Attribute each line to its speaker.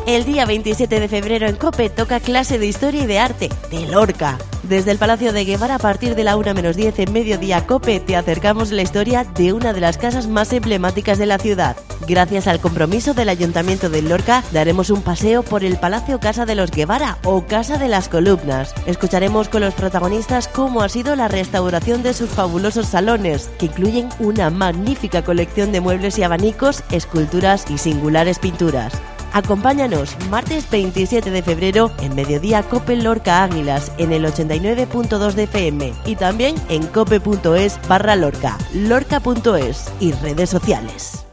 Speaker 1: El día 27 de febrero en COPE toca clase de Historia y de Arte de Lorca. Desde el Palacio de Guevara a partir de la 1:10 en Mediodía COPE te acercamos la historia de una de las casas más emblemáticas de la ciudad. Gracias al compromiso del Ayuntamiento de Lorca daremos un paseo por el Palacio Casa de los Guevara o Casa de las Columnas. Escucharemos con los protagonistas cómo ha sido la restauración de sus fabulosos salones, que incluyen una magnífica colección de muebles y abanicos, esculturas y singulares pinturas. Acompáñanos martes 27 de febrero en Mediodía COPE Lorca Águilas en el 89.2 de FM y también en cope.es/Lorca, lorca.es y redes sociales.